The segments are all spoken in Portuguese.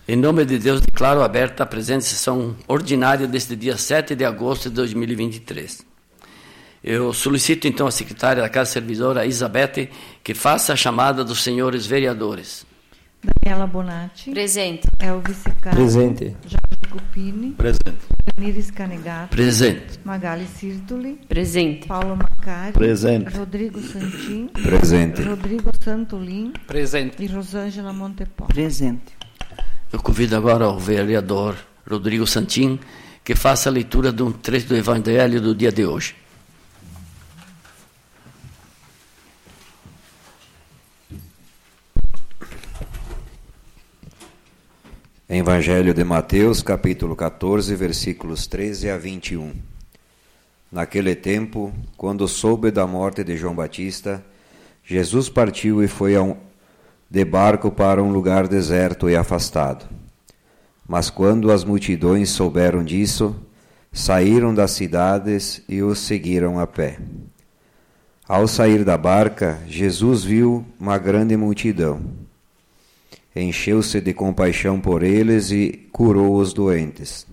Em nome de Deus, declaro aberta a presente sessão ordinária deste dia 7 de agosto de 2023. Eu solicito, então, à secretária da Casa Servidora, Isabete, que faça a chamada dos senhores vereadores. Daniela Bonatti. Presente. Elvis Sicaro. Presente. Jorge Cupini. Presente. Leoniris Canegato. Presente. Magali Sirtoli. Presente. Paulo Macari. Presente. Rodrigo Santin. Presente. Rodrigo Santolin. Presente. E Rosângela Montepó. Presente. Eu convido agora o vereador Rodrigo Santin que faça a leitura de um trecho do Evangelho do dia de hoje. Evangelho de Mateus, capítulo 14, versículos 13 a 21. Naquele tempo, quando soube da morte de João Batista, Jesus partiu e foi de barco para um lugar deserto e afastado. Mas quando as multidões souberam disso, saíram das cidades e o seguiram a pé. Ao sair da barca, Jesus viu uma grande multidão. Encheu-se de compaixão por eles e curou os doentes.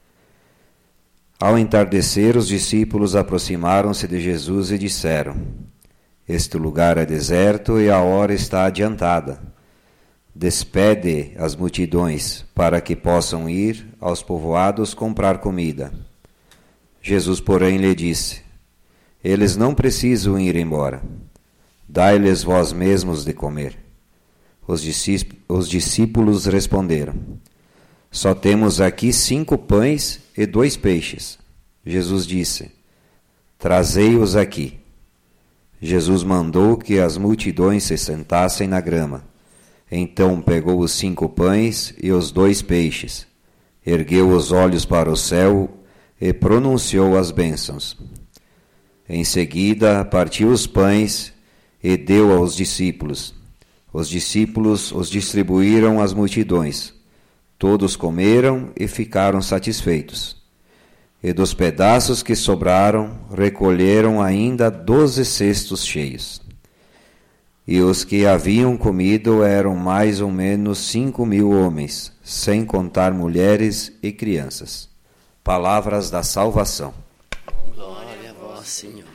Ao entardecer, os discípulos aproximaram-se de Jesus e disseram: Este lugar é deserto e a hora está adiantada. Despede as multidões para que possam ir aos povoados comprar comida. Jesus, porém, lhe disse: Eles não precisam ir embora. Dai-lhes vós mesmos de comer. Os discípulos responderam: Só temos aqui 5 pães e 2 peixes. Jesus disse: Trazei-os aqui. Jesus mandou que as multidões se sentassem na grama. Então pegou os 5 pães e os 2 peixes, ergueu os olhos para o céu e pronunciou as bênçãos. Em seguida partiu os pães e deu aos discípulos. Os discípulos os distribuíram às multidões. Todos comeram e ficaram satisfeitos. E dos pedaços que sobraram, recolheram ainda 12 cestos cheios. E os que haviam comido eram mais ou menos 5.000 homens, sem contar mulheres e crianças. Palavras da salvação. Glória a vós, Senhor.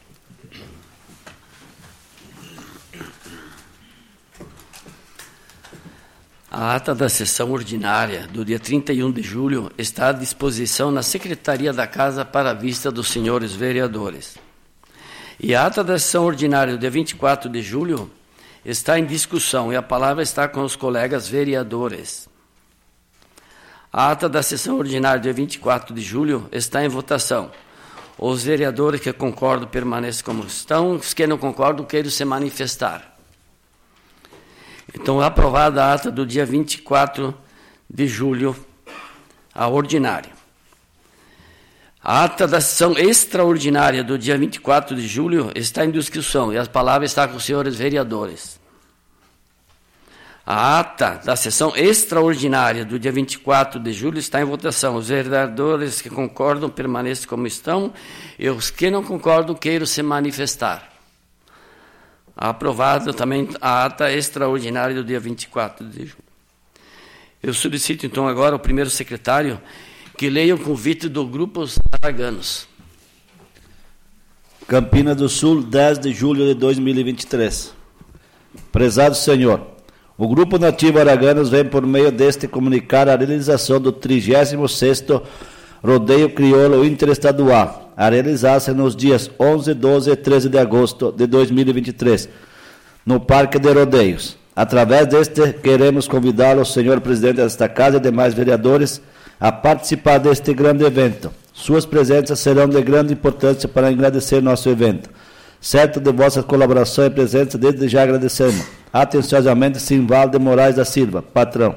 A ata da sessão ordinária do dia 31 de julho está à disposição na Secretaria da Casa para a vista dos senhores vereadores. E a ata da sessão ordinária do dia 24 de julho está em discussão e a palavra está com os colegas vereadores. A ata da sessão ordinária do dia 24 de julho está em votação. Os vereadores que concordam permaneçam como estão, os que não concordam queiram se manifestar. Então, aprovada a ata do dia 24 de julho, a ordinária. A ata da sessão extraordinária do dia 24 de julho está em discussão e as palavras estão com os senhores vereadores. A ata da sessão extraordinária do dia 24 de julho está em votação. Os vereadores que concordam permaneçam como estão e os que não concordam queiram se manifestar. Aprovada também a ata extraordinária do dia 24 de julho. Eu solicito, então, agora ao primeiro secretário que leia o convite do Grupo Araganos. Campinas do Sul, 10 de julho de 2023. Prezado Senhor, o Grupo Nativo Araganos vem por meio deste comunicar a realização do 36º Rodeio Crioulo Interestadual, a realizar-se nos dias 11, 12 e 13 de agosto de 2023, no Parque de Rodeios. Através deste, queremos convidar o senhor presidente desta casa e demais vereadores a participar deste grande evento. Suas presenças serão de grande importância para agradecer nosso evento. Certo de vossa colaboração e presença, desde já agradecemos. Atenciosamente, Simvaldo de Moraes da Silva, patrão.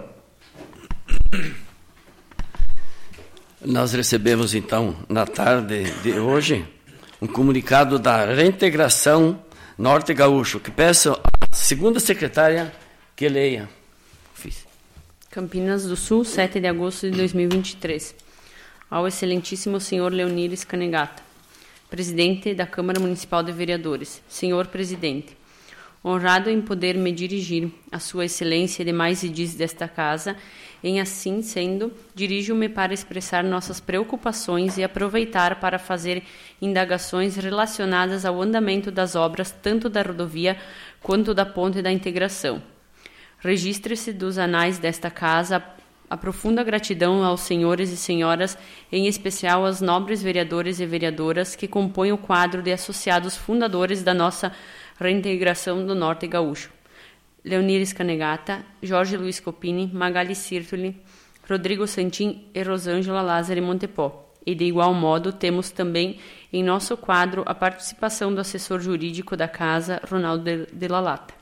Nós recebemos, então, na tarde de hoje, um comunicado da Reintegração Norte Gaúcho, que peço à segunda secretária que leia. Campinas do Sul, 7 de agosto de 2023. Ao excelentíssimo senhor Leoniris Canegata, presidente da Câmara Municipal de Vereadores. Senhor presidente, honrado em poder me dirigir a Sua Excelência e demais edis desta casa, em assim sendo, dirijo-me para expressar nossas preocupações e aproveitar para fazer indagações relacionadas ao andamento das obras tanto da rodovia quanto da Ponte da Integração. Registre-se dos anais desta casa a profunda gratidão aos senhores e senhoras, em especial aos nobres vereadores e vereadoras que compõem o quadro de associados fundadores da nossa reintegração do Norte Gaúcho. Leonir Scanegata, Jorge Luiz Copini, Magali Sirtoli, Rodrigo Santin e Rosângela Lázari Montepó. E de igual modo temos também em nosso quadro a participação do assessor jurídico da casa, Ronaldo de la Lata.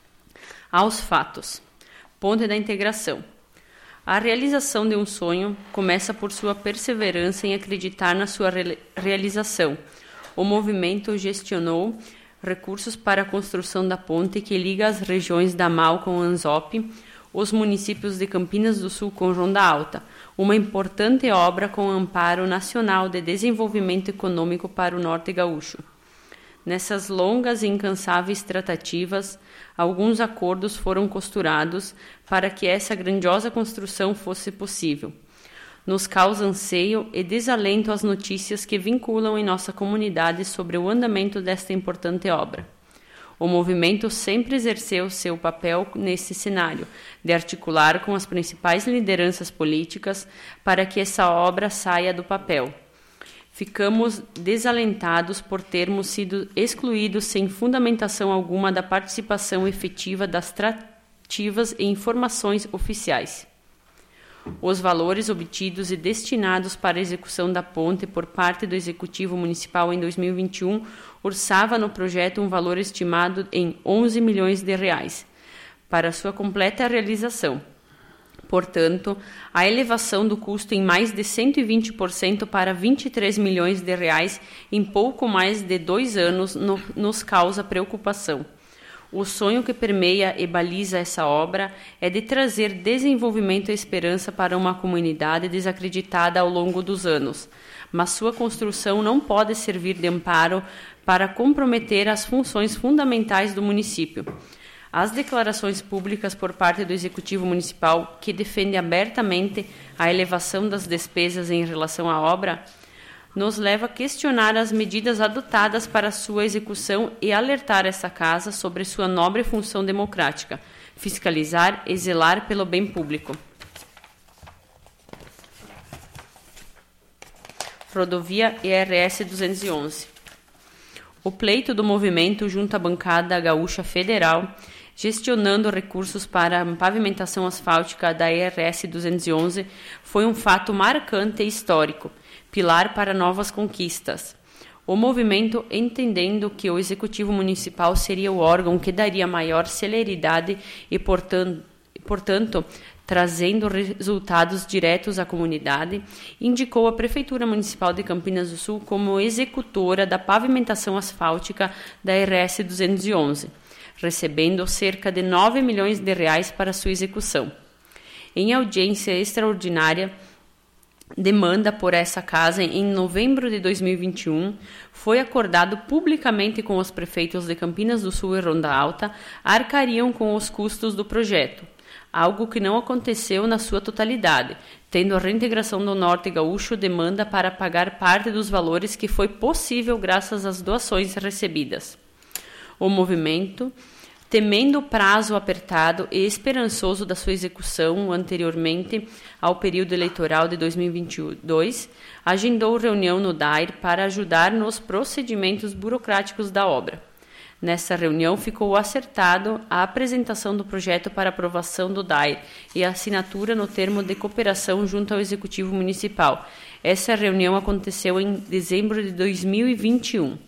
Aos fatos. Ponte da Integração. A realização de um sonho começa por sua perseverança em acreditar na sua realização. O movimento gestionou recursos para a construção da ponte que liga as regiões da Mal com Anzope, os municípios de Campinas do Sul com Ronda Alta, uma importante obra com amparo nacional de desenvolvimento econômico para o Norte Gaúcho. Nessas longas e incansáveis tratativas, alguns acordos foram costurados para que essa grandiosa construção fosse possível. Nos causa anseio e desalento as notícias que vinculam em nossa comunidade sobre o andamento desta importante obra. O movimento sempre exerceu seu papel nesse cenário, de articular com as principais lideranças políticas para que essa obra saia do papel. Ficamos desalentados por termos sido excluídos sem fundamentação alguma da participação efetiva das tratativas e informações oficiais. Os valores obtidos e destinados para a execução da ponte por parte do Executivo Municipal em 2021 orçava no projeto um valor estimado em 11 milhões de reais para sua completa realização. Portanto, a elevação do custo em mais de 120% para 23 milhões de reais em pouco mais de 2 anos nos causa preocupação. O sonho que permeia e baliza essa obra é de trazer desenvolvimento e esperança para uma comunidade desacreditada ao longo dos anos, mas sua construção não pode servir de amparo para comprometer as funções fundamentais do município. As declarações públicas por parte do Executivo Municipal, que defende abertamente a elevação das despesas em relação à obra, nos leva a questionar as medidas adotadas para sua execução e alertar essa casa sobre sua nobre função democrática, fiscalizar e zelar pelo bem público. Rodovia ERS 211. O pleito do movimento junto à bancada gaúcha federal, gestionando recursos para a pavimentação asfáltica da ERS 211, foi um fato marcante e histórico, pilar para novas conquistas. O movimento, entendendo que o Executivo Municipal seria o órgão que daria maior celeridade e, portanto, trazendo resultados diretos à comunidade, indicou a Prefeitura Municipal de Campinas do Sul como executora da pavimentação asfáltica da ERS 211, recebendo cerca de 9 milhões de reais para sua execução. Em audiência extraordinária, demanda por essa casa em novembro de 2021, foi acordado publicamente com os prefeitos de Campinas do Sul e Ronda Alta arcariam com os custos do projeto, algo que não aconteceu na sua totalidade, tendo a reintegração do Norte Gaúcho demanda para pagar parte dos valores que foi possível graças às doações recebidas. O movimento, temendo o prazo apertado e esperançoso da sua execução anteriormente ao período eleitoral de 2022, agendou reunião no DAIR para ajudar nos procedimentos burocráticos da obra. Nessa reunião ficou acertado a apresentação do projeto para aprovação do DAIR e a assinatura no termo de cooperação junto ao Executivo Municipal. Essa reunião aconteceu em dezembro de 2021.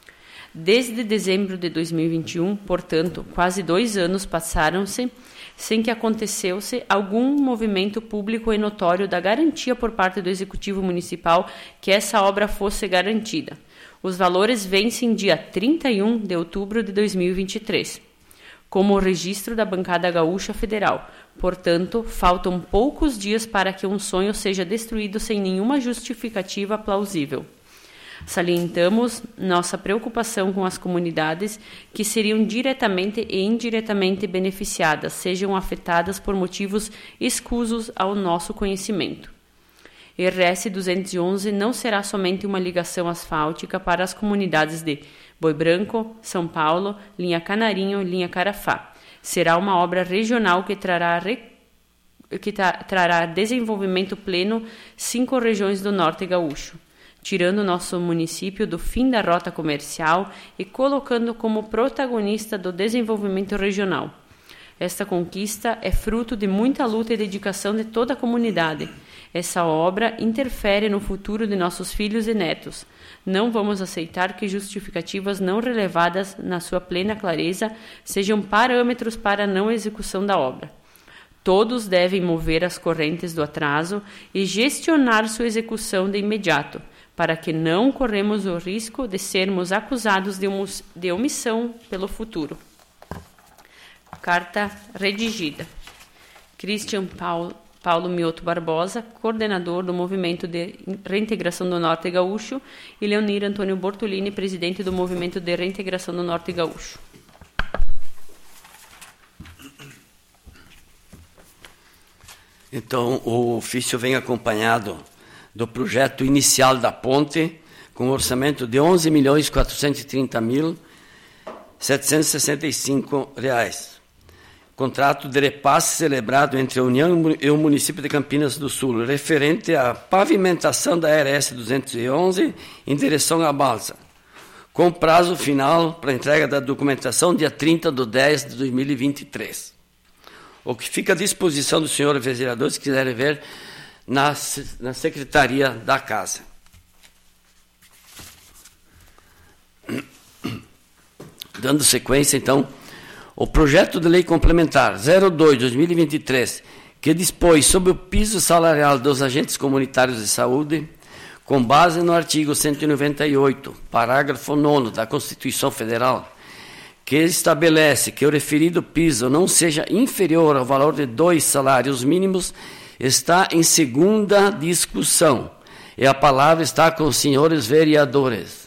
Desde dezembro de 2021, portanto, quase 2 anos passaram-se sem que acontecesse algum movimento público e notório da garantia por parte do Executivo Municipal que essa obra fosse garantida. Os valores vencem dia 31 de outubro de 2023, como o registro da bancada gaúcha federal. Portanto, faltam poucos dias para que um sonho seja destruído sem nenhuma justificativa plausível. Salientamos nossa preocupação com as comunidades que seriam diretamente e indiretamente beneficiadas, sejam afetadas por motivos escusos ao nosso conhecimento. RS 211 não será somente uma ligação asfáltica para as comunidades de Boi Branco, São Paulo, linha Canarinho, linha Carafá. Será uma obra regional que trará desenvolvimento pleno 5 regiões do Norte Gaúcho, tirando nosso município do fim da rota comercial e colocando como protagonista do desenvolvimento regional. Esta conquista é fruto de muita luta e dedicação de toda a comunidade. Essa obra interfere no futuro de nossos filhos e netos. Não vamos aceitar que justificativas não relevadas na sua plena clareza sejam parâmetros para a não execução da obra. Todos devem mover as correntes do atraso e gestionar sua execução de imediato, para que não corremos o risco de sermos acusados de omissão pelo futuro. Carta redigida. Christian Paulo Mioto Barbosa, coordenador do Movimento de Reintegração do Norte Gaúcho, e Leonir Antônio Bortolini, presidente do Movimento de Reintegração do Norte Gaúcho. Então, o ofício vem acompanhado do projeto inicial da ponte, com orçamento de R$ 11.430.765. Contrato de repasse celebrado entre a União e o município de Campinas do Sul, referente à pavimentação da RS 211 em direção à balsa, com prazo final para entrega da documentação dia 30/10/2023. O que fica à disposição dos senhores vereadores que quiserem ver na Secretaria da Casa. Dando sequência, então, o projeto de lei complementar 02/2023, que dispõe sobre o piso salarial dos agentes comunitários de saúde, com base no artigo 198, parágrafo 9º da Constituição Federal, que estabelece que o referido piso não seja inferior ao valor de 2 salários mínimos, está em segunda discussão. E a palavra está com os senhores vereadores.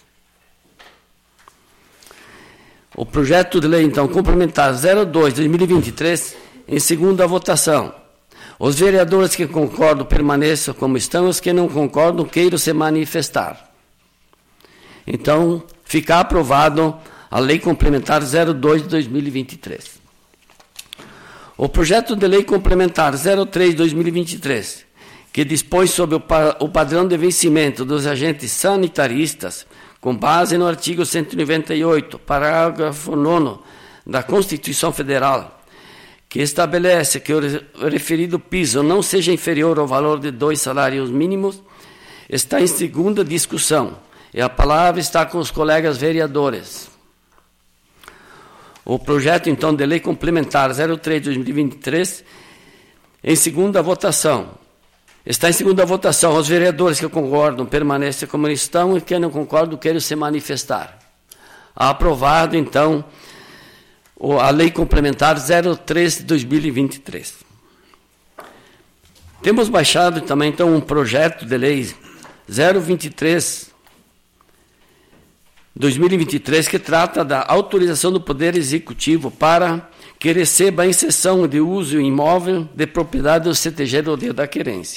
O projeto de lei, então, complementar 02/2023, em segunda votação. Os vereadores que concordam permaneçam como estão, os que não concordam queiram se manifestar. Então, fica aprovado a Lei Complementar 02/2023. O projeto de Lei Complementar 03/2023, que dispõe sobre o padrão de vencimento dos agentes sanitaristas, com base no artigo 198, parágrafo 9º da Constituição Federal, que estabelece que o referido piso não seja inferior ao valor de 2 salários mínimos, está em segunda discussão, e a palavra está com os colegas vereadores. O projeto, então, de lei complementar 03/2023, em segunda votação. Está em segunda votação. Os vereadores que concordam permanecem como estão e quem não concorda querem se manifestar. Aprovado, então, a lei complementar 03/2023. Temos baixado também, então, um projeto de lei 023/2023, que trata da autorização do Poder Executivo para que receba a cessão de uso imóvel de propriedade do CTG Rodeio da Querência.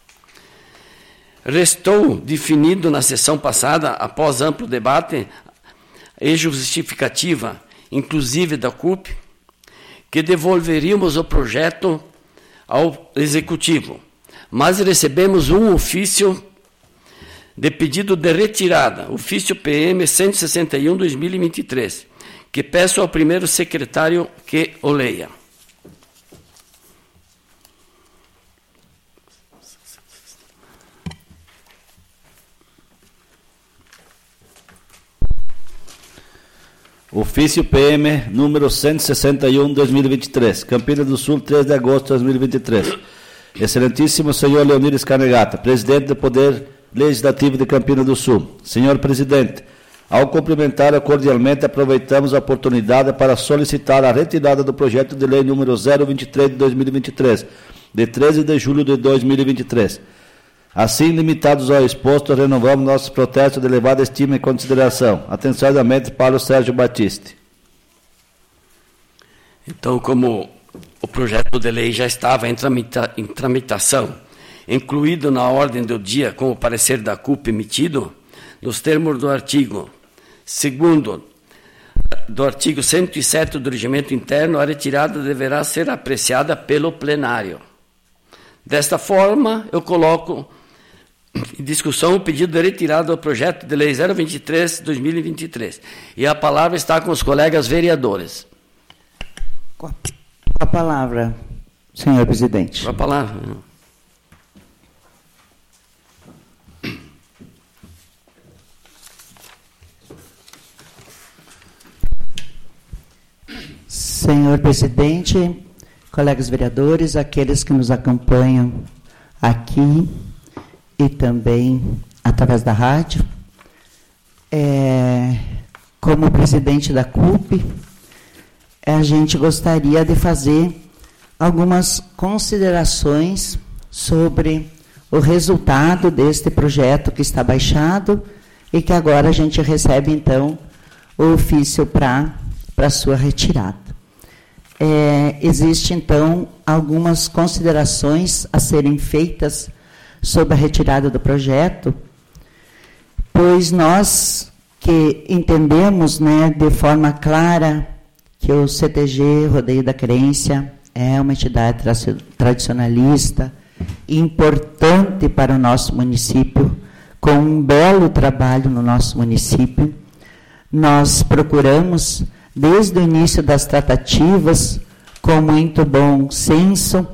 Restou definido na sessão passada, após amplo debate e justificativa, inclusive da CUP, que devolveríamos o projeto ao Executivo, mas recebemos um ofício de pedido de retirada, ofício PM 161/2023, que peço ao primeiro secretário que o leia. Ofício PM número 161/2023, Campinas do Sul, 3 de agosto de 2023. Excelentíssimo senhor Leonir Scarnegata, presidente do Poder Legislativo de Campinas do Sul. Senhor presidente, ao cumprimentar cordialmente, aproveitamos a oportunidade para solicitar a retirada do projeto de lei número 023 de 2023, de 13 de julho de 2023. Assim, limitados ao exposto, renovamos nossos protestos de elevada estima e consideração. Atenciosamente para o Sérgio Batiste. Então, como o projeto de lei já estava em tramitação, incluído na ordem do dia com o parecer da CUP emitido, nos termos do artigo 2º do artigo 107 do Regimento Interno, a retirada deverá ser apreciada pelo plenário. Desta forma, eu coloco em discussão o pedido de retirada do projeto de lei 023/2023. E a palavra está com os colegas vereadores. Com a palavra, senhor presidente. Com a palavra. Senhor presidente, colegas vereadores, aqueles que nos acompanham aqui e também através da rádio, como presidente da CUP, a gente gostaria de fazer algumas considerações sobre o resultado deste projeto que está baixado e que agora a gente recebe, então, o ofício para sua retirada. Existe, então, algumas considerações a serem feitas sobre a retirada do projeto, pois nós que entendemos, né, de forma clara que o CTG Rodeio da Querência é uma entidade tradicionalista importante para o nosso município, com um belo trabalho no nosso município. Nós procuramos, desde o início das tratativas, com muito bom senso,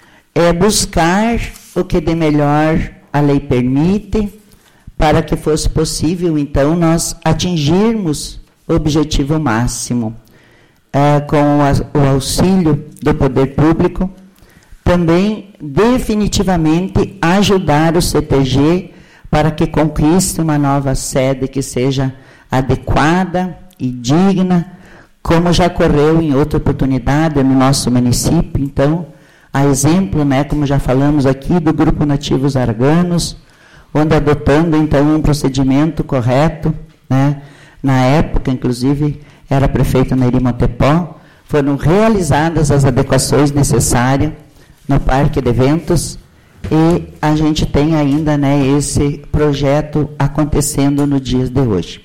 buscar o que de melhor a lei permite, para que fosse possível, então, nós atingirmos o objetivo máximo, com o auxílio do poder público, também definitivamente ajudar o CTG para que conquiste uma nova sede que seja adequada e digna, como já ocorreu em outra oportunidade no nosso município. Então, a exemplo, né, como já falamos aqui, do Grupo Nativos Araganos, onde adotando, então, um procedimento correto, né, na época, inclusive, era prefeito Nery Montepó, foram realizadas as adequações necessárias no parque de eventos, e a gente tem ainda, né, esse projeto acontecendo no dia de hoje.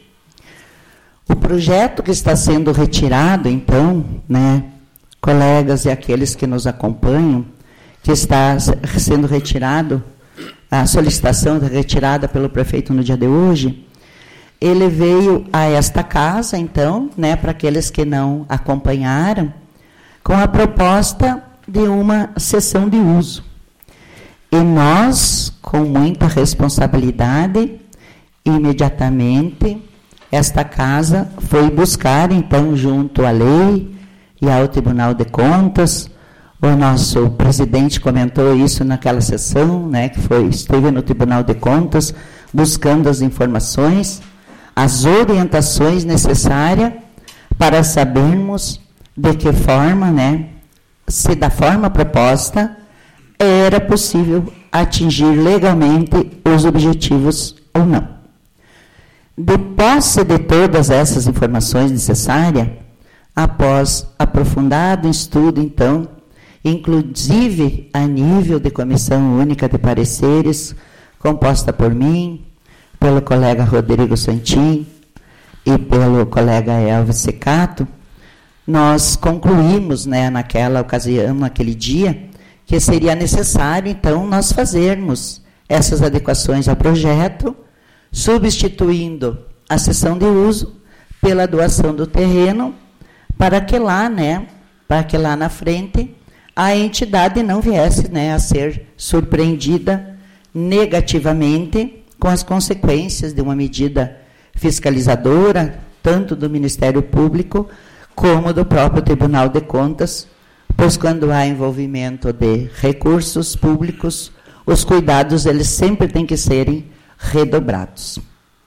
O projeto que está sendo retirado, então, né, colegas e aqueles que nos acompanham, que está sendo retirado, a solicitação retirada pelo prefeito no dia de hoje, ele veio a esta casa, então, né, para aqueles que não acompanharam, com a proposta de uma cessão de uso. E nós, com muita responsabilidade, imediatamente, esta casa foi buscar, então, junto à lei e ao Tribunal de Contas. O nosso presidente comentou isso naquela sessão, né, que esteve no Tribunal de Contas, buscando as informações, as orientações necessárias para sabermos de que forma, né, se da forma proposta era possível atingir legalmente os objetivos ou não. De posse de todas essas informações necessárias, após aprofundado estudo, então, inclusive a nível de Comissão Única de Pareceres, composta por mim, pelo colega Rodrigo Santin e pelo colega Elvis Secato, nós concluímos, né, naquela ocasião, naquele dia, que seria necessário, então, nós fazermos essas adequações ao projeto, substituindo a cessão de uso pela doação do terreno, para que lá, né, na frente, a entidade não viesse, né, a ser surpreendida negativamente com as consequências de uma medida fiscalizadora, tanto do Ministério Público como do próprio Tribunal de Contas, pois quando há envolvimento de recursos públicos, os cuidados eles sempre têm que serem redobrados.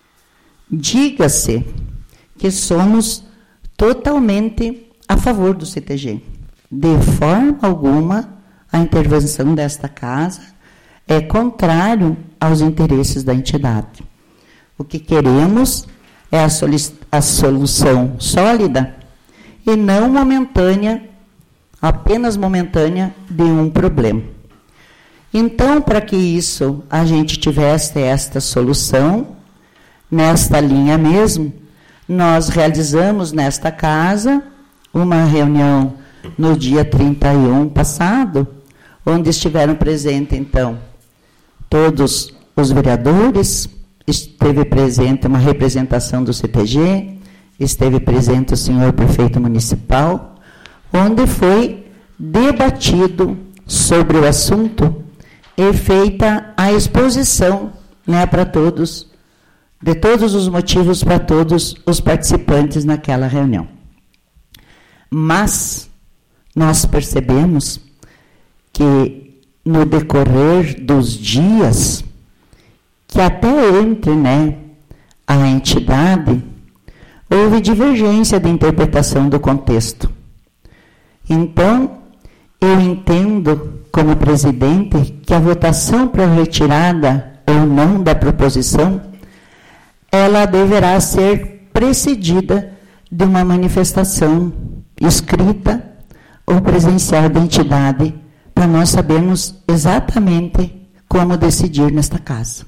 Diga-se que somos totalmente a favor do CTG. De forma alguma, a intervenção desta casa é contrário aos interesses da entidade. O que queremos é a solução sólida e não momentânea, apenas momentânea, de um problema. Então, para que isso a gente tivesse esta solução, nesta linha mesmo, nós realizamos nesta casa uma reunião no dia 31 passado, onde estiveram presentes, então, todos os vereadores, esteve presente uma representação do CTG, esteve presente o senhor prefeito municipal, onde foi debatido sobre o assunto e feita a exposição, né, para todos, de todos os motivos para todos os participantes naquela reunião. Mas nós percebemos que no decorrer dos dias, que até entre, né, a entidade, houve divergência de interpretação do contexto. Então, eu entendo, como presidente, que a votação para retirada ou não da proposição, ela deverá ser precedida de uma manifestação escrita ou presencial da entidade, para nós sabermos exatamente como decidir nesta casa.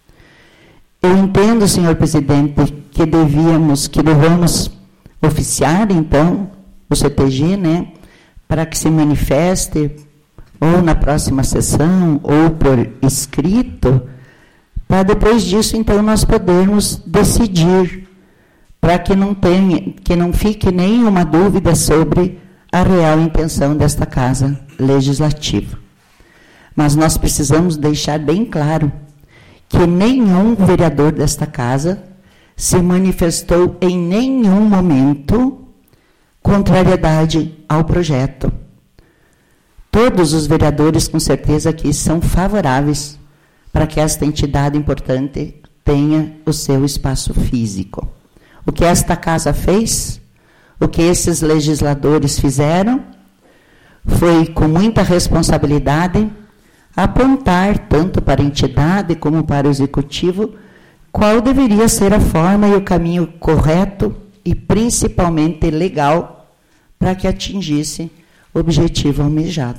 Eu entendo, senhor presidente, que devemos oficiar, então, o CTG, né, para que se manifeste, ou na próxima sessão, ou por escrito, para depois disso, então, nós podermos decidir, para que não fique nenhuma dúvida sobre a real intenção desta casa legislativa. Mas nós precisamos deixar bem claro que nenhum vereador desta casa se manifestou em nenhum momento contrariedade ao projeto. Todos os vereadores, com certeza, aqui são favoráveis para que esta entidade importante tenha o seu espaço físico. O que esta casa fez, o que esses legisladores fizeram, foi, com muita responsabilidade, apontar, tanto para a entidade como para o executivo, qual deveria ser a forma e o caminho correto e, principalmente, legal, para que atingisse o objetivo almejado.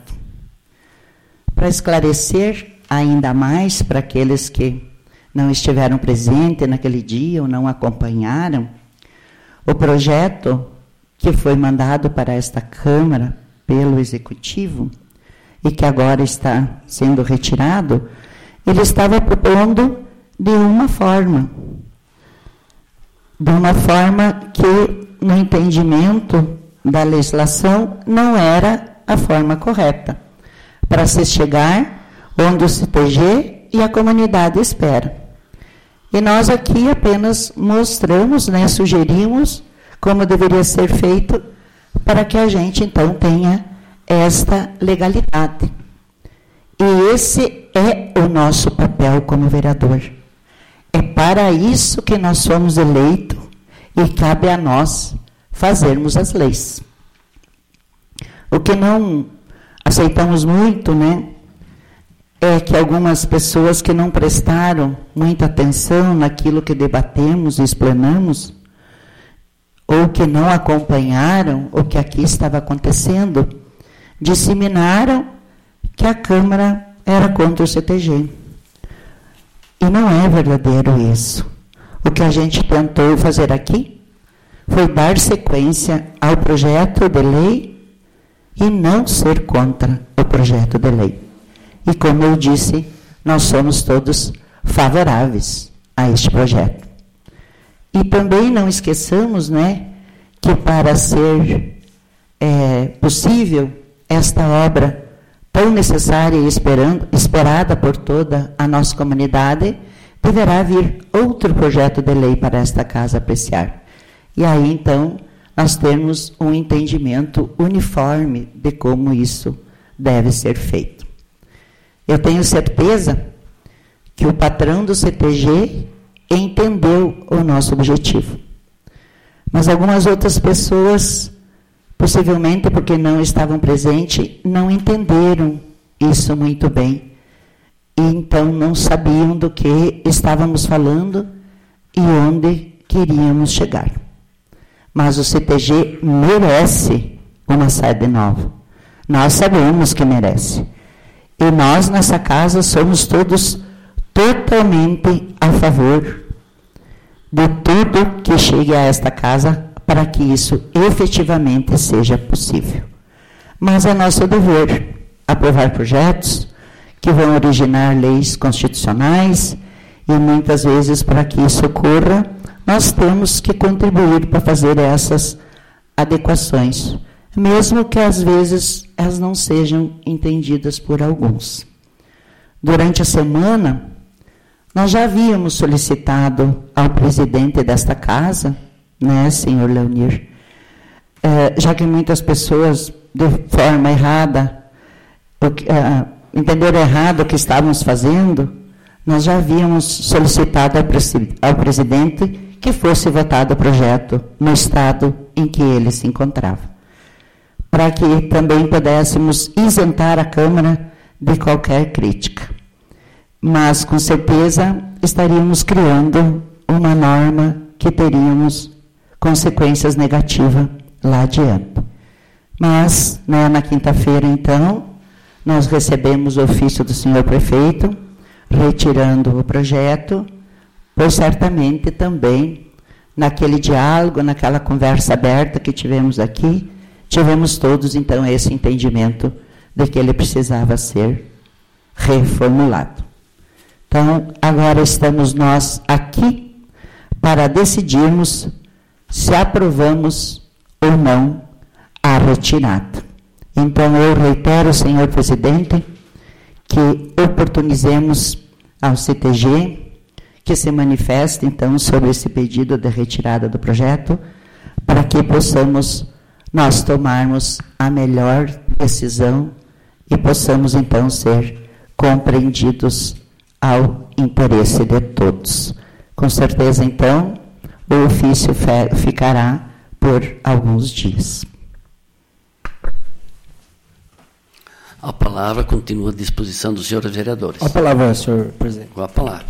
Para esclarecer ainda mais para aqueles que não estiveram presentes naquele dia ou não acompanharam, o projeto que foi mandado para esta Câmara pelo Executivo e que agora está sendo retirado, ele estava propondo de uma forma que, no entendimento da legislação, não era a forma correta para se chegar onde o CTG e a comunidade espera. E nós aqui apenas mostramos, né, sugerimos como deveria ser feito para que a gente, então, tenha esta legalidade. E esse é o nosso papel como vereador. É para isso que nós somos eleitos e cabe a nós fazermos as leis. O que não aceitamos muito, né, é que algumas pessoas que não prestaram muita atenção naquilo que debatemos e explanamos, ou que não acompanharam o que aqui estava acontecendo, disseminaram que a Câmara era contra o CTG. E não é verdadeiro isso. O que a gente tentou fazer aqui foi dar sequência ao projeto de lei e não ser contra o projeto de lei. E como eu disse, nós somos todos favoráveis a este projeto. E também não esqueçamos, né, que para ser possível esta obra tão necessária e esperada por toda a nossa comunidade, deverá vir outro projeto de lei para esta casa apreciar. E aí, então, nós temos um entendimento uniforme de como isso deve ser feito. Eu tenho certeza que o patrão do CTG entendeu o nosso objetivo. Mas algumas outras pessoas, possivelmente porque não estavam presentes, não entenderam isso muito bem. e então não sabiam do que estávamos falando e onde queríamos chegar. Mas o CTG merece uma sede nova. Nós sabemos que merece. E nós, nessa casa, somos todos totalmente a favor de tudo que chegue a esta casa para que isso efetivamente seja possível. Mas é nosso dever aprovar projetos que vão originar leis constitucionais e muitas vezes, para que isso ocorra, nós temos que contribuir para fazer essas adequações, mesmo que às vezes elas não sejam entendidas por alguns. Durante a semana, nós já havíamos solicitado ao presidente desta casa, né, senhor Leonir, já que muitas pessoas, de forma errada, entenderam errado o que estávamos fazendo, nós já havíamos solicitado ao presidente que fosse votado o projeto no estado em que ele se encontrava, para que também pudéssemos isentar a Câmara de qualquer crítica. Mas, com certeza, estaríamos criando uma norma que teríamos consequências negativas lá adiante. Mas, né, na quinta-feira, então, nós recebemos o ofício do senhor prefeito, retirando o projeto, pois certamente também, naquele diálogo, naquela conversa aberta que tivemos aqui, tivemos todos, então, esse entendimento de que ele precisava ser reformulado. Então, agora estamos nós aqui para decidirmos se aprovamos ou não a retirada. Então, eu reitero, senhor presidente, que oportunizemos ao CTG que se manifeste, então, sobre esse pedido de retirada do projeto, para que possamos nós tomarmos a melhor decisão e possamos, então, ser compreendidos ao interesse de todos. Com certeza, então, o ofício ficará por alguns dias. A palavra continua à disposição dos senhores vereadores. A palavra, senhor presidente. Com a palavra.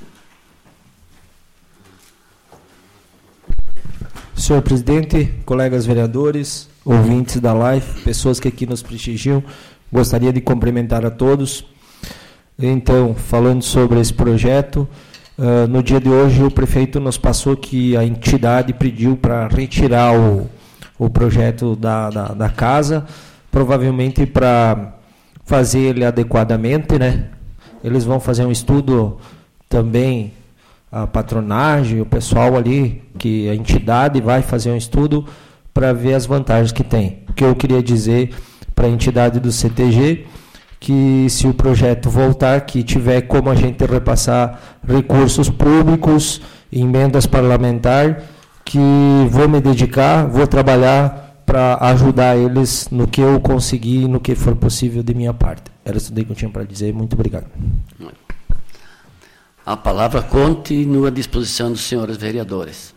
Senhor presidente, colegas vereadores, ouvintes da live, pessoas que aqui nos prestigiam, gostaria de cumprimentar a todos. Então, falando sobre esse projeto, no dia de hoje o prefeito nos passou que a entidade pediu para retirar o projeto da casa, provavelmente para fazer ele adequadamente, né? Eles vão fazer um estudo também, a patronagem, o pessoal ali, que a entidade vai fazer um estudo para ver as vantagens que tem. O que eu queria dizer para a entidade do CTG, que se o projeto voltar, que tiver como a gente repassar recursos públicos, emendas parlamentares, que vou me dedicar, vou trabalhar para ajudar eles no que eu conseguir, no que for possível de minha parte. Era isso daí que eu tinha para dizer. Muito obrigado. A palavra continua à disposição dos senhores vereadores.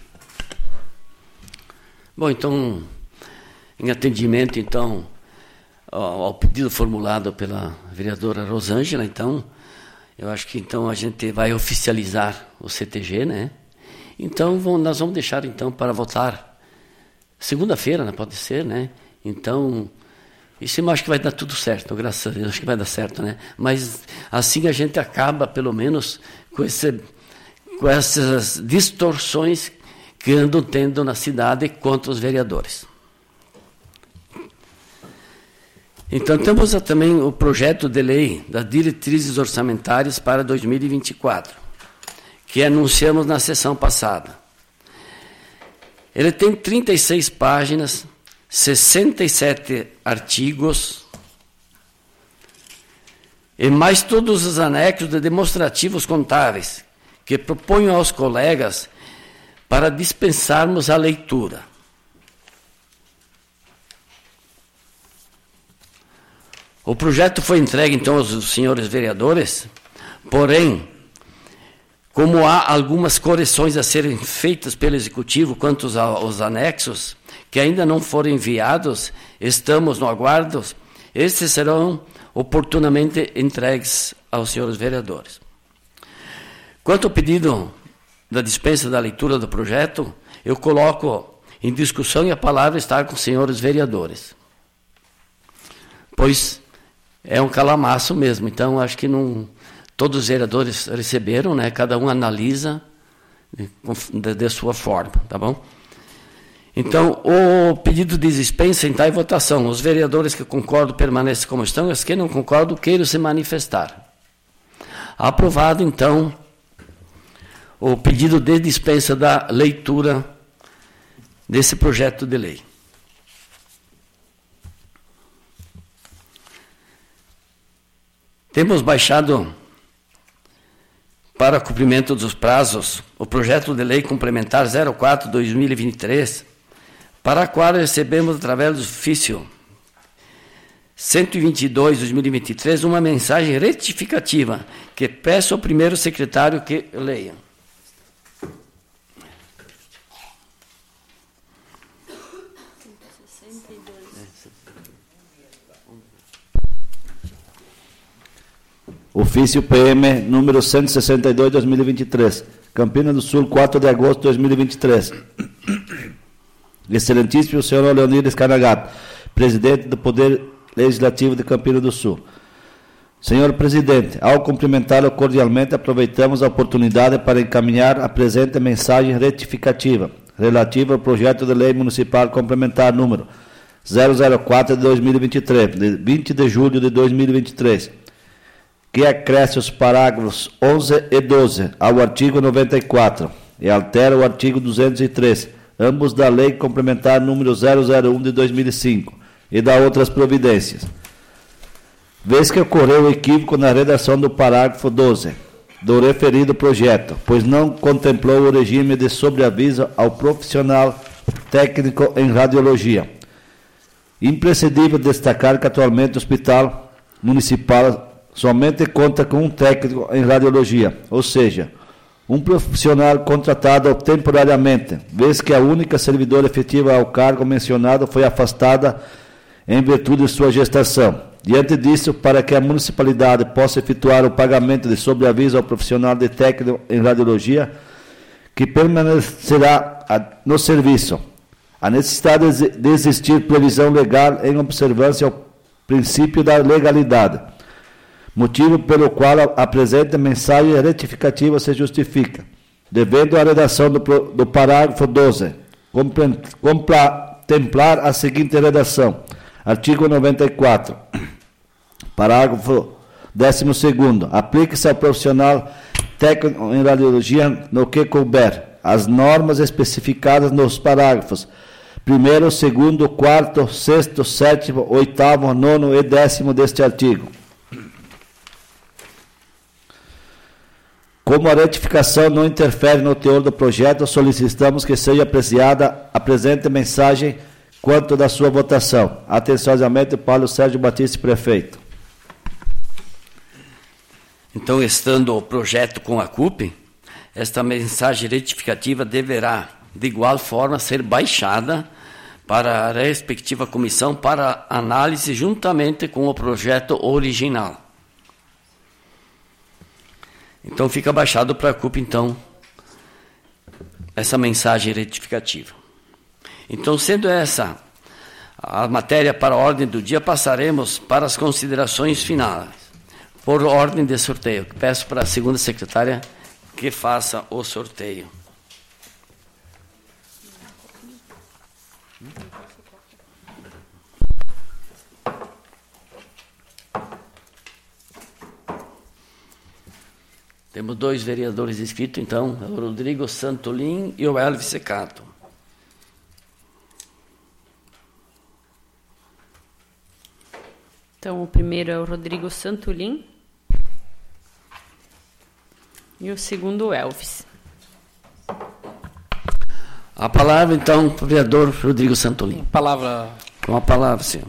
Bom, então, em atendimento, então, ao pedido formulado pela vereadora Rosângela, então, eu acho que então a gente vai oficializar o CTG, né? Então, nós vamos deixar então para votar segunda-feira, né? Pode ser, né? Então, isso eu acho que vai dar tudo certo, graças a Deus, acho que vai dar certo, né? Mas assim a gente acaba, pelo menos, com essas distorções que andam tendo na cidade contra os vereadores. Então, temos também o projeto de lei das diretrizes orçamentárias para 2024, que anunciamos na sessão passada. Ele tem 36 páginas, 67 artigos, e mais todos os anexos de demonstrativos contábeis, que proponho aos colegas para dispensarmos a leitura. O projeto foi entregue, então, aos senhores vereadores, porém, como há algumas correções a serem feitas pelo Executivo quanto aos anexos, que ainda não foram enviados, estamos no aguardo, estes serão oportunamente entregues aos senhores vereadores. Quanto ao pedido da dispensa da leitura do projeto, eu coloco em discussão e a palavra está com os senhores vereadores. Pois é um calamaço mesmo, então acho que não, todos os vereadores receberam, né, cada um analisa de sua forma, tá bom? Então, o pedido de dispensa está em votação. Os vereadores que concordam permanecem como estão, os que não concordam queiram se manifestar. Aprovado, então, o pedido de dispensa da leitura desse projeto de lei. Temos baixado para cumprimento dos prazos o projeto de lei complementar 04/2023, para a qual recebemos, através do ofício 122/2023, uma mensagem retificativa, que peço ao primeiro secretário que leia. Ofício PM número 162/2023, Campina do Sul, 4 de agosto de 2023. Excelentíssimo senhor Leonidas Canagato, presidente do Poder Legislativo de Campina do Sul. Senhor presidente, ao cumprimentá-lo cordialmente, aproveitamos a oportunidade para encaminhar a presente mensagem retificativa relativa ao projeto de lei municipal complementar número 004 de 2023, de 20 de julho de 2023, que acresce os parágrafos 11 e 12 ao artigo 94 e altera o artigo 203, ambos da Lei Complementar número 001 de 2005, e dá outras providências. Vez que ocorreu equívoco na redação do parágrafo 12 do referido projeto, pois não contemplou o regime de sobreaviso ao profissional técnico em radiologia. Imprescindível destacar que atualmente o Hospital Municipal somente conta com um técnico em radiologia, ou seja, um profissional contratado temporariamente, vez que a única servidora efetiva ao cargo mencionado foi afastada em virtude de sua gestação. Diante disso, para que a municipalidade possa efetuar o pagamento de sobreaviso ao profissional de técnico em radiologia, que permanecerá no serviço, a necessidade de existir previsão legal em observância ao princípio da legalidade, motivo pelo qual a presente mensagem retificativa se justifica, devendo a redação do parágrafo 12 contemplar a seguinte redação: artigo 94, parágrafo 12º, aplique-se ao profissional técnico em radiologia no que couber as normas especificadas nos parágrafos 1º, 2º, 4º, 6º, 7º, 8º, 9º e 10º deste artigo. Como a retificação não interfere no teor do projeto, solicitamos que seja apreciada a presente mensagem quanto da sua votação. Atenciosamente, Paulo Sérgio Batista, prefeito. Então, estando o projeto com a CUP, esta mensagem retificativa deverá, de igual forma, ser baixada para a respectiva comissão para análise juntamente com o projeto original. Então, fica baixado para a CUP, então, essa mensagem retificativa. Então, sendo essa a matéria para a ordem do dia, passaremos para as considerações finais, por ordem de sorteio. Peço para a segunda secretária que faça o sorteio. Temos 2 vereadores inscritos, então, o Rodrigo Santolin e o Elvis Secato. Então, o primeiro é o Rodrigo Santolin e o segundo o Elvis. A palavra, então, para o vereador Rodrigo Santolin. Palavra. Com a palavra, senhor.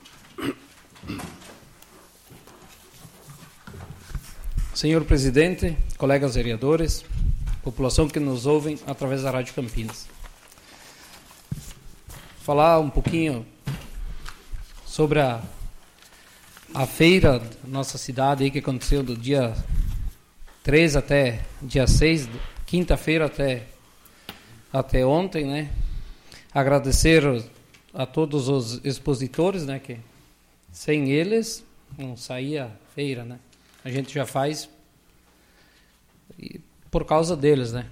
Senhor presidente, colegas vereadores, população que nos ouvem através da Rádio Campinas. Falar um pouquinho sobre a feira da nossa cidade aí, que aconteceu do dia 3 até dia 6, quinta-feira até ontem, né? Agradecer a todos os expositores, né? Que sem eles não saía a feira, né? A gente já faz por causa deles, né?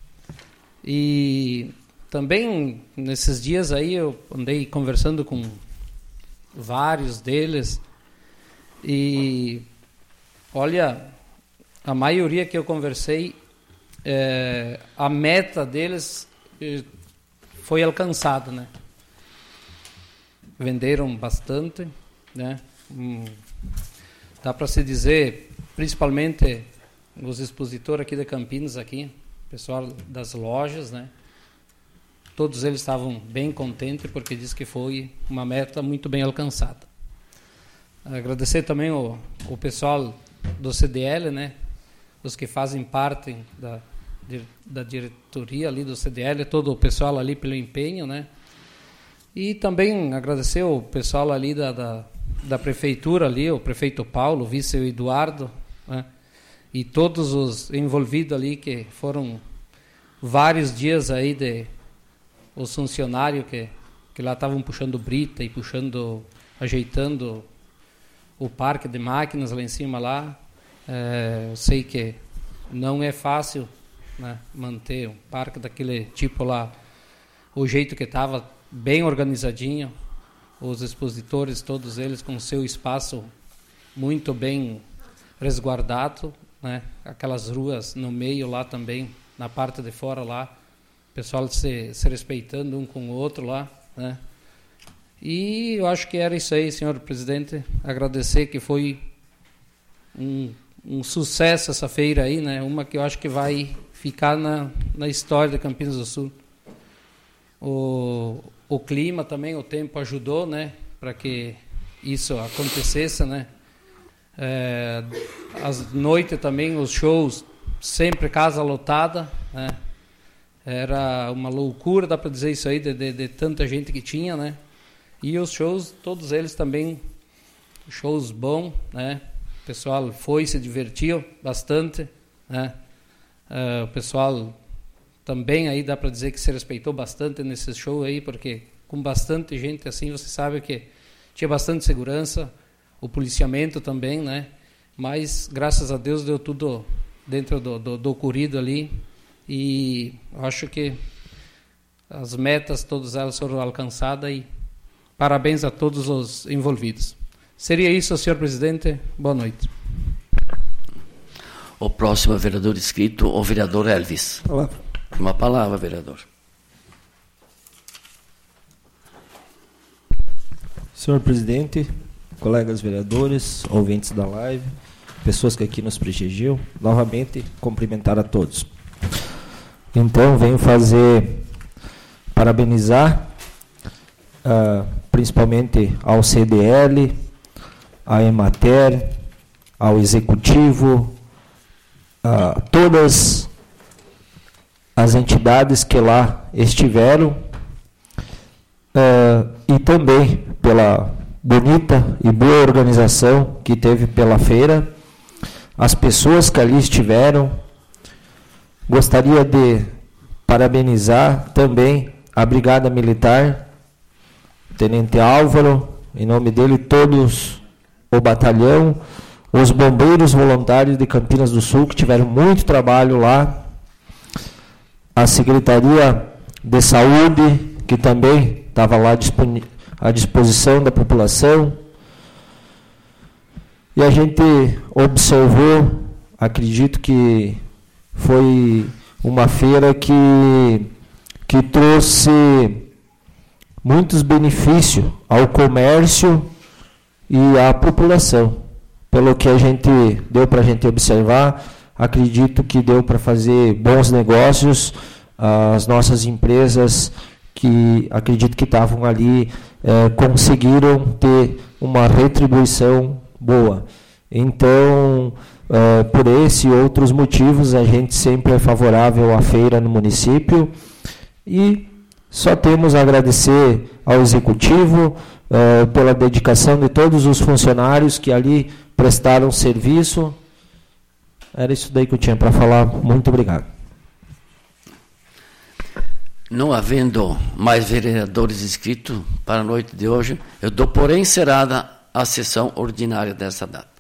E também nesses dias aí eu andei conversando com vários deles e olha, a maioria que eu conversei, a meta deles foi alcançada, né? Venderam bastante, né? Dá para se dizer, principalmente os expositores aqui de Campinas, aqui, pessoal das lojas, né? Todos eles estavam bem contentes porque diz que foi uma meta muito bem alcançada. Agradecer também o pessoal do CDL, né? Os que fazem parte da diretoria ali do CDL, todo o pessoal ali pelo empenho, né? E também agradecer o pessoal ali da prefeitura ali, o prefeito Paulo, o vice Eduardo, né? E todos os envolvidos ali, que foram vários dias aí os funcionários que lá estavam puxando brita e ajeitando o parque de máquinas lá em cima lá. Eu sei que não é fácil, né, manter um parque daquele tipo lá, o jeito que estava, bem organizadinho, os expositores, todos eles com seu espaço muito bem resguardado, né, aquelas ruas no meio lá também, na parte de fora lá, o pessoal se respeitando um com o outro lá, né. E eu acho que era isso aí, senhor presidente, agradecer que foi um sucesso essa feira aí, né? Uma que eu acho que vai ficar na história de Campinas do Sul. O clima também, o tempo ajudou, né? Para que isso acontecesse, né? Às noites também, os shows, sempre casa lotada, né? Era uma loucura, dá para dizer isso aí, de tanta gente que tinha, né? E os shows, todos eles também, shows bons, né? O pessoal se divertiu bastante, né? O pessoal também aí dá para dizer que se respeitou bastante nesse show aí, porque com bastante gente assim, você sabe que tinha bastante segurança, o policiamento também, né? Mas graças a Deus deu tudo dentro do ocorrido ali, e acho que as metas todas elas foram alcançadas, e parabéns a todos os envolvidos. Seria isso, senhor presidente. Boa noite. O próximo é vereador inscrito, o vereador Elvis. Palavra. Uma palavra, vereador. Senhor presidente, colegas vereadores, ouvintes da live, pessoas que aqui nos prestigiam, novamente cumprimentar a todos. Então, venho parabenizar principalmente ao CDL, à Emater, ao Executivo, a todas as entidades que lá estiveram, e também pela bonita e boa organização que teve pela feira, as pessoas que ali estiveram. Gostaria de parabenizar também a Brigada Militar, Tenente Álvaro, em nome dele, todos o batalhão, os bombeiros voluntários de Campinas do Sul, que tiveram muito trabalho lá, a Secretaria de Saúde, que também estava lá à disposição da população, e a gente observou, acredito que foi uma feira que trouxe muitos benefícios ao comércio e à população. Pelo que deu para a gente observar, acredito que deu para fazer bons negócios. As nossas empresas, que acredito que estavam ali, conseguiram ter uma retribuição boa. Então, por esse e outros motivos, a gente sempre é favorável à feira no município, e Só temos a agradecer ao Executivo pela dedicação de todos os funcionários que ali prestaram serviço. Era isso daí que eu tinha para falar. Muito obrigado. Não havendo mais vereadores inscritos para a noite de hoje, eu dou por encerrada a sessão ordinária dessa data.